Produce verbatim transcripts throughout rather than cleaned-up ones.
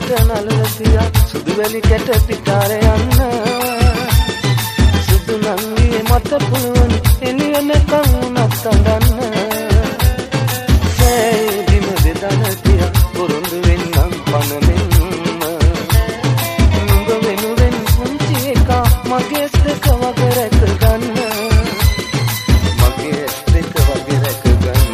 මට නලලතියා සුදු වැලි කැට පිටාරේ යන්න සුදු නංගියේ මට පුළුවන් එළි වෙනකන් උනත් අඬන්න සෑයේ දින බෙදනතියා පොරොන්දු වෙන්නම් පනනෙන්න නුඹ වෙනුවෙන් පුංචි එකා මගේ ඇස් දෙක වගේ රැක ගන්න මගේ ඇස් දෙක වගේ රැක ගන්න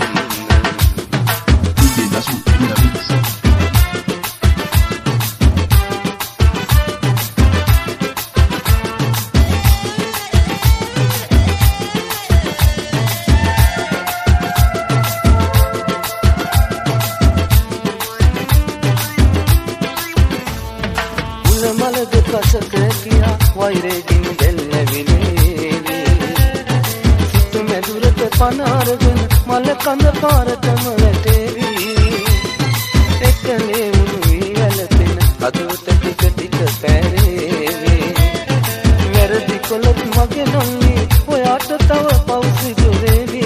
මලද කසක කියා වෛරයෙන් දෙල්ලවිලේ සිතු මැදුරට පන අරගෙන මල කඳ පාරටම වැටේවි එකනේ උණු වී වැළපෙන අදවත ටික ටික පැරේවි වැරදි කළොත් මගේ නංගි ඔයාට තව පව් සිදු වේවි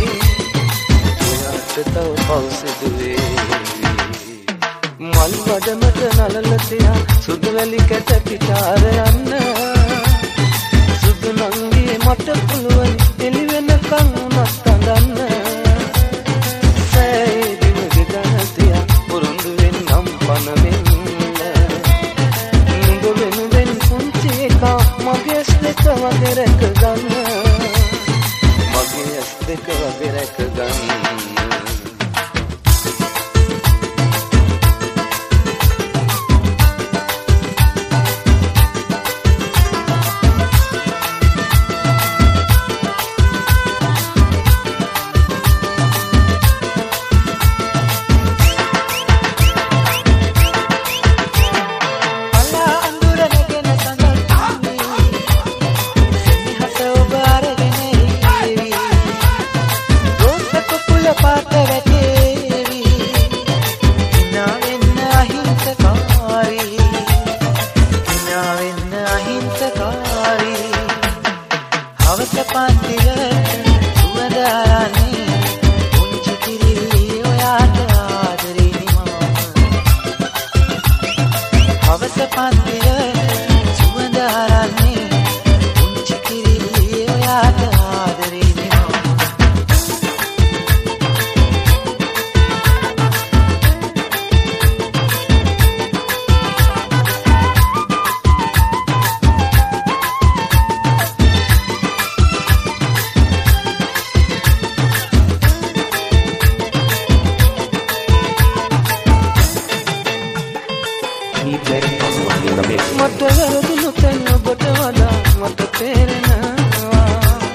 ඔයාට තව පව් සිදු වේවි මල් වඩමට නලලතියා සුදු වැලි කැට පිටාර යන්න සුදු නංගියේ මට පුළුවන් එළි වෙනකන් උනත් අඬන්න සෑයේ දින බෙදනතියා පොරොන්දු වෙන්නම් පනවෙන්න නුඹ වෙනුවෙන් පුංචි එකා මගේ ඇස් දෙක වගේ රැක ගන්න මගේ ඇස් දෙක වගේ රැක ගන්න මට වැරදුණු තැන ඔබට වඩා මට තේරෙනවා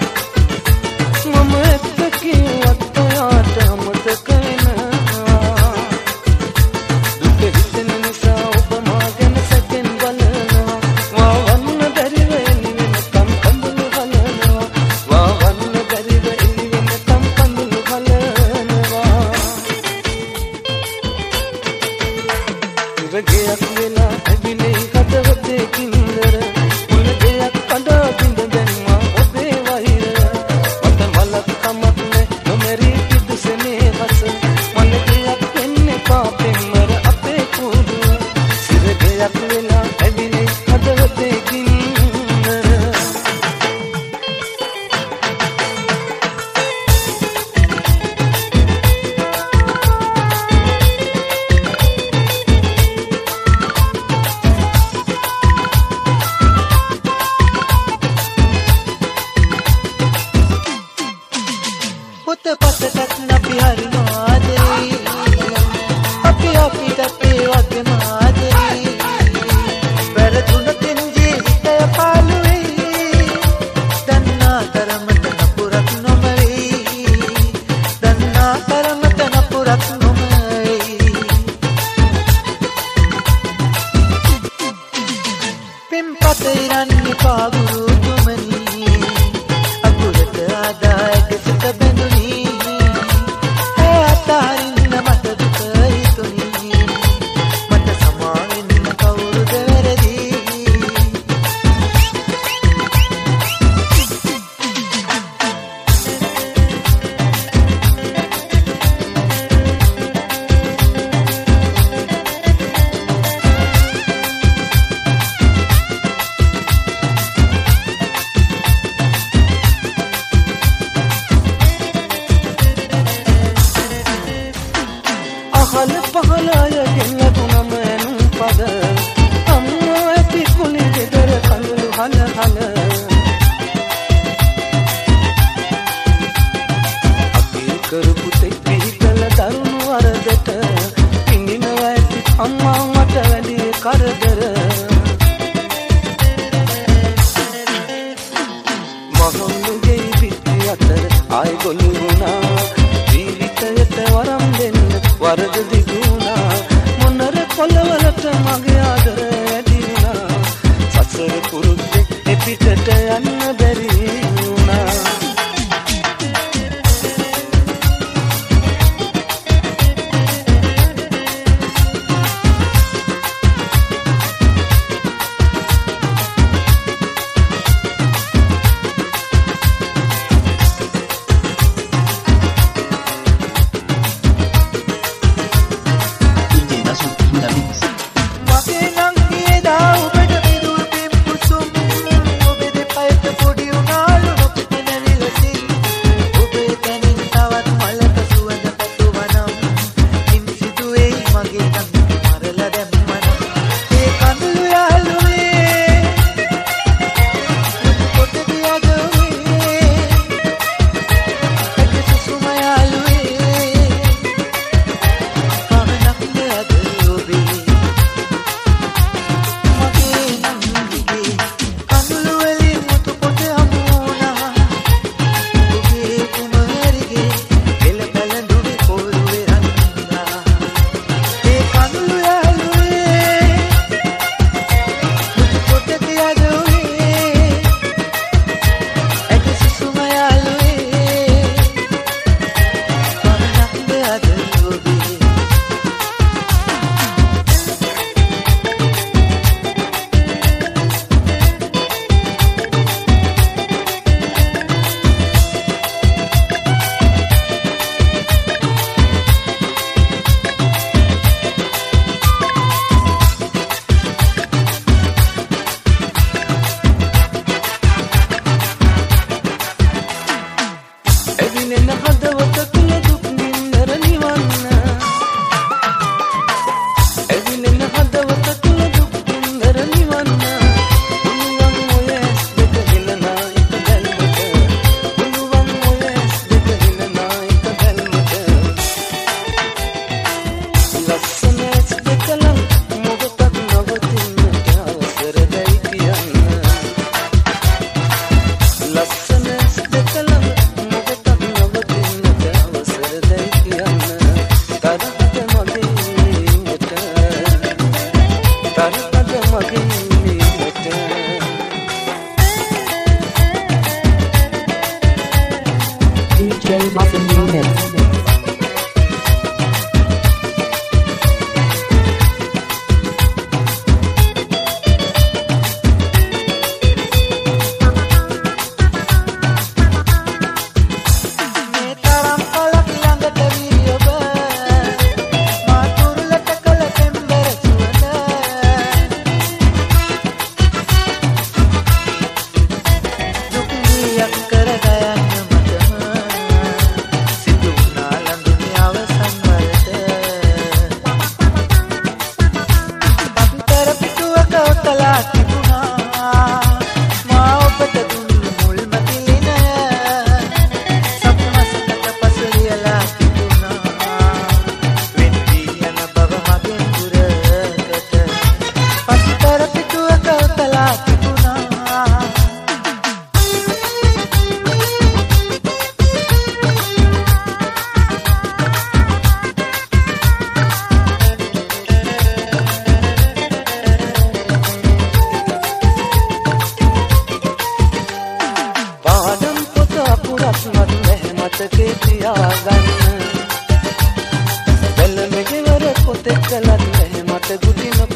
මම එක්ක කිව්වත් ඔයාට අමතක වෙනවා දුක හිතෙන නිසා ඔබ මා ගැන සැකෙන් බලනවා වා වන්න බැරිව එළි වෙනකම් කඳුළු හලනවා වා වන්න බැරිව එළි වෙනකම් කඳුළු හලනවා ඉවගයක් වෙලා ඇවිලේ හදවතේ කින්දර මුල දෙයක් කඩා බිඳ දැන්වා ඔබේ වෛර මත මලක් කමක් නැ නොමැරී පිදුසනේ වස මල දෙයක් වෙන්නේ පාපෙන්මර අපේ කුඩුව සිරගයක් වෙලා ඇවිලේ හදවතේ කින්දර පතටත් නැපි හරි මාදරේ අපි අපිට අපේ වගේ මාදරේ වැරදුනකින් ජීවිතය පාළුවේ දන්නා තරමට නපුරක් නොමරේ දන්නා තරමට නපුරක් නොමරේ පින්පත ඉරන්නේ පාගුරු තුමනි අකුරට ආදායක සිත බැඳුනි අතාරින්න මට දුක හිතුනි මට සමා වෙන්න කවුරුද වැරදි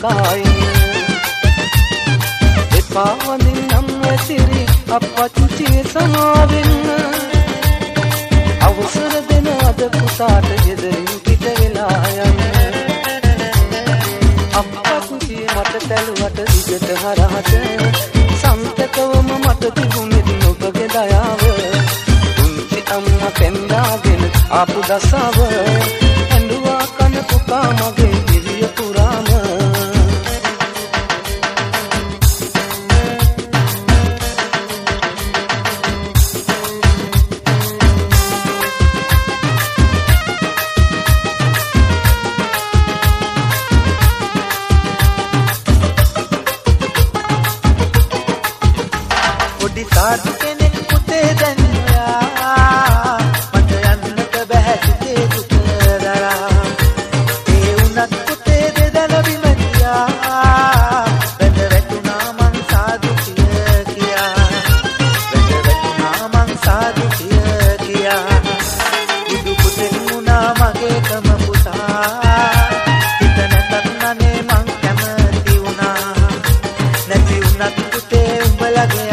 කායින් එපා වඳින්නම් ඇතිරි අපච්චියේ සමාවෙන්න අවසර දෙන අද පුතාට ගෙදරින් පිට වෙලා යන්න අපච්චියේ මට තැළුවට දිගට හරහට සම්තකවම මට තිබුණෙත් ඔබගේ දයාව පුංචි අම්මා පෙන්දාගෙන ආපු දසාව ඇඬුවා කන පුතා මගේ දිවිය පුරාම සාදු කෙනෙක් පුතේ දැන්යා මට යන්නට බැහැ සිතේ දුක දරා ඒ උනත් පුතේ දෙදල බිමදියා වැඳ වැටුණා මං සාදු කිය කියා වැඳ වැටුණා මං සාදු කිය කියා බුදු පුතෙන් වුණා මගේ කම පුතා හිත නැතත් නනේ මං කැමති වුණා නැති උනත් පුතේ උඹලගේ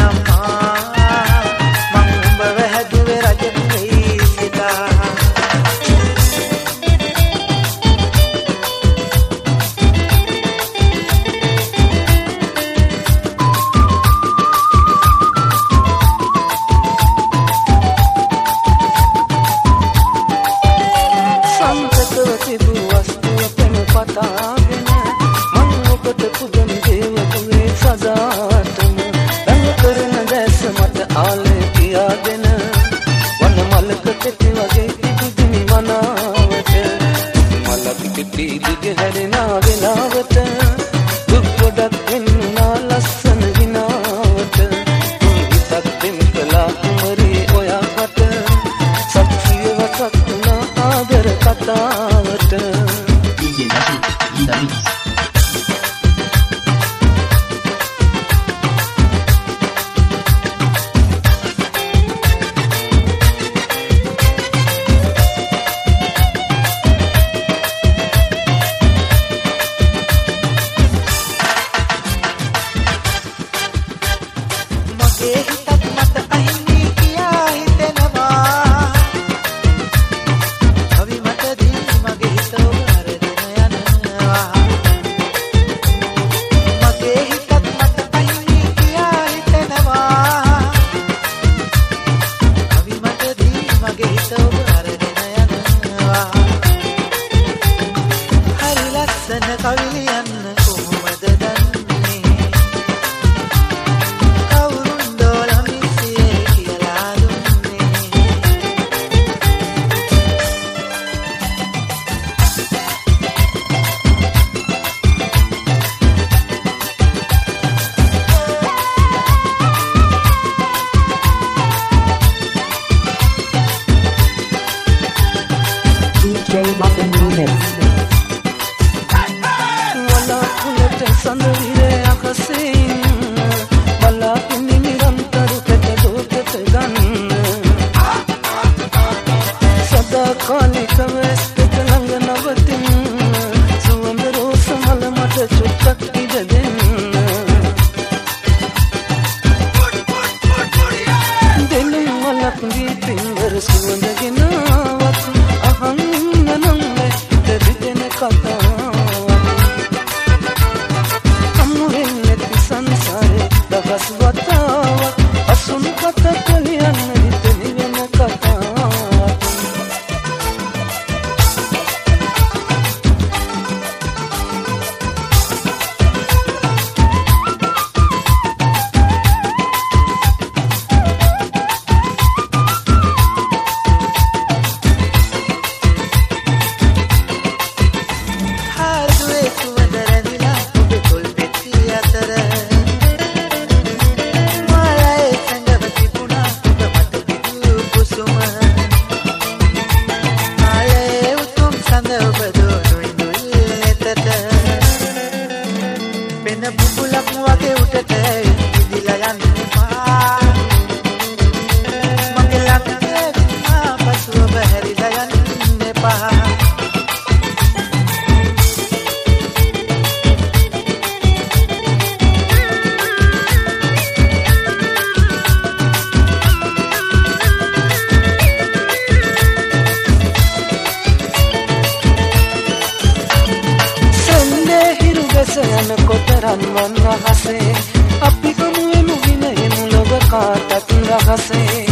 යන කොතරම් වන් වහසේ අපි ගමුවෙමු විනයෙමු ලොව කාටත් රහසේ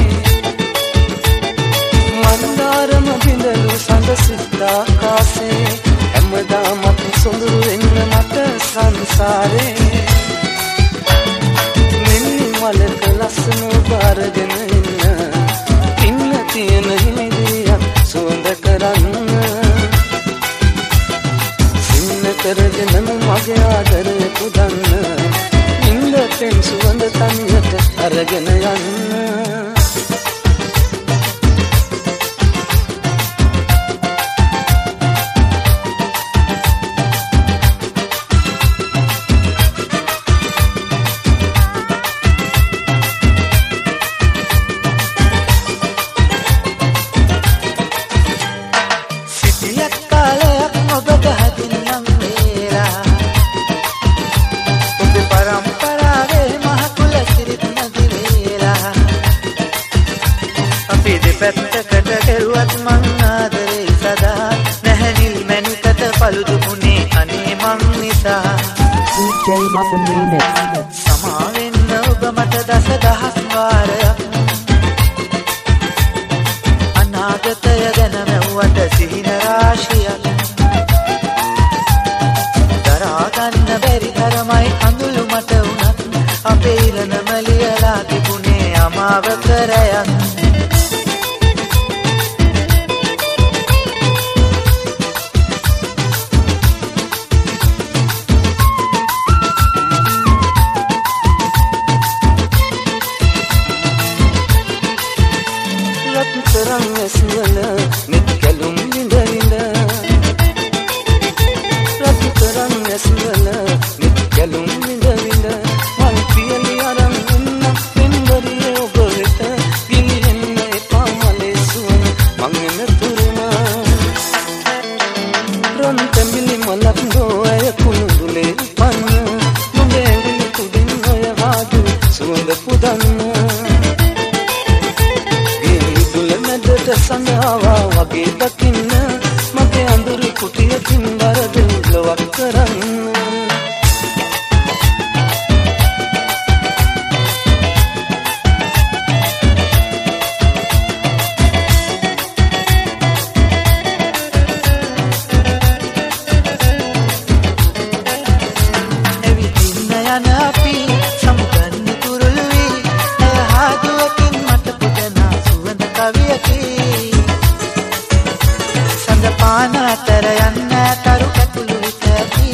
මන්දාරම බිඳලු සඳ සිද්ධාකාසේ හැමදාමත් සොඳුරු වෙන්න මට සංසාරේ මෙන්න වලක ලස්සන බාරගෙන ඉන්න ඉන්න තියෙන හිමිදිරියක් සුවඳ කරන්න සින්න කරගෙනම මගේ ආදරය පුදන්න ඉන්දතෙන් සුවඳ තනියට අරගෙන යන්න පැත්තකට කෙරුවත් මං ආදරේ සදා නැහැනිල් මැණිකට පළුදු වුණේ අනේ මං නිසා D J Muffin Remix සමා වෙන්න ඔබ මට දස දහස් වාරයක් අනාගතය ගැන මෙව්වට සිහින රාශියක් දරා ගන්න බැරි තරමයි අඳුළු මට වුණත් අපේ ඉරණම ලියලා තිබුණේ අමාවකරයක් රත්තරන් ඇස්වල මෙත් කැලුම් විඳ විඳ රත්තරන් ඇස්වල මෙත් කැලුම් විඳ විඳ මල් පියලි අරන් එන්න පෙන්වරිය ඔබ වෙත ගිලිහෙන්න එපා මලේ සුවන මං එන තුරුම රන් තැඹිලි මලක් දෝය කුණුදුලේ පන්න නුඹේ විලි කුඩින් ඔය වාදු සුවඳ පුදන්න සඳහා වගේ දකින්න මගේ අඳුරු කුටියකින් වරද ලොවක් කරන්න ඇවිදින්න යන අපි සමුගන්න තුරුළු වී ඇය හාදුවකින් මට පුදනා සුවඳ කවියකි පාන අතර යන්න තරු කැතුළු විතකි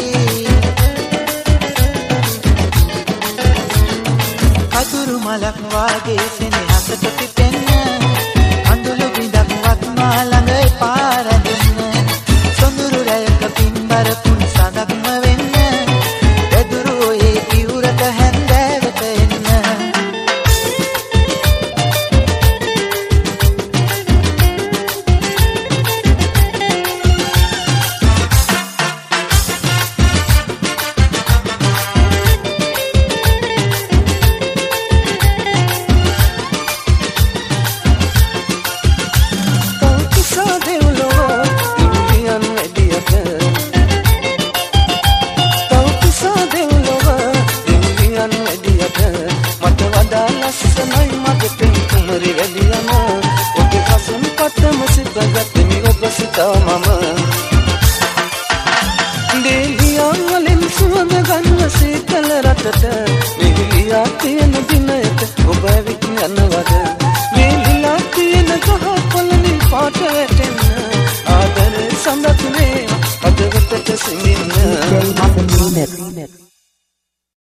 කතුරු මලක් වාගේ සෙනෙහසට පිපෙන්න අඳුළු බිඳක් වත්මා ළඟ එපා රැඳෙන්න සොඳුරු රැයක පින්බර පුන් සඳක්ම වෙන්න වැදුරු ඔයේ පියුරට හැන්දෑවට එන්න මම දෙලියන් වලින් සුවඳ ගන්න සීතල රටට මෙහිලියා තියෙන දිනයට ඔබ ඇවිත් යනවද මෙහිලිලා තියෙන ගහ කොළලින් පාට වැටෙන්න ආදරේ සඳකුනේ අදවතට සිඳින්න D J Muffin Remix